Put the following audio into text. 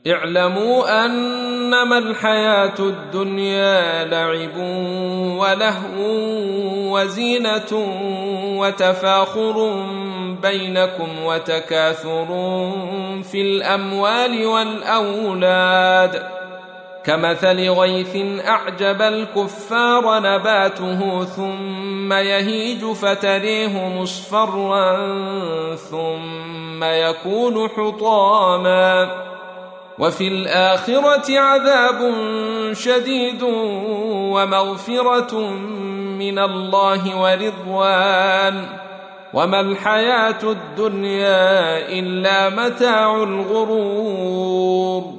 اعلموا أنما الحياة الدنيا لعب ولهو وزينة وتفاخر بينكم وتكاثر في الأموال والأولاد كمثل غيث أعجب الكفار نباته ثم يهيج فتريه مصفرا ثم يكون حطاما وفي الآخرة عذاب شديد ومغفرة من الله ورضوان وما الحياة الدنيا إلا متاع الغرور.